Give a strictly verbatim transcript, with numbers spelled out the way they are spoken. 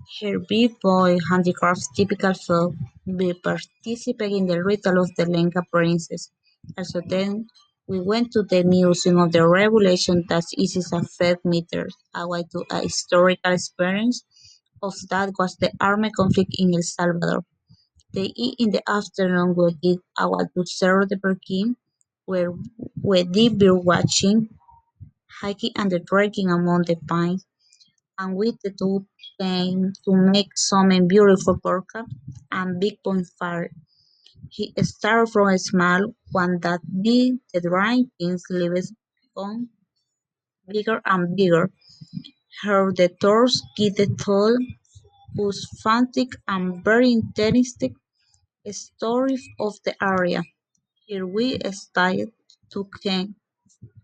Her big boy handicrafts typical folk. We participated in the ritual of the Lenka princess. Also then we went to the Museum of the Revolution that is a five meters away to a historical experience of that was the armed conflict in El Salvador. The eat in the afternoon we did our to Cerro de Perkin where we did bird watching, hiking and trekking among the pines and with the two came to make some beautiful pork and big bonfire. He started from a small one that did the drying things leaves on bigger and bigger. Heard the tours get the toll whose frantic and very interesting story of the area. Here we started to camp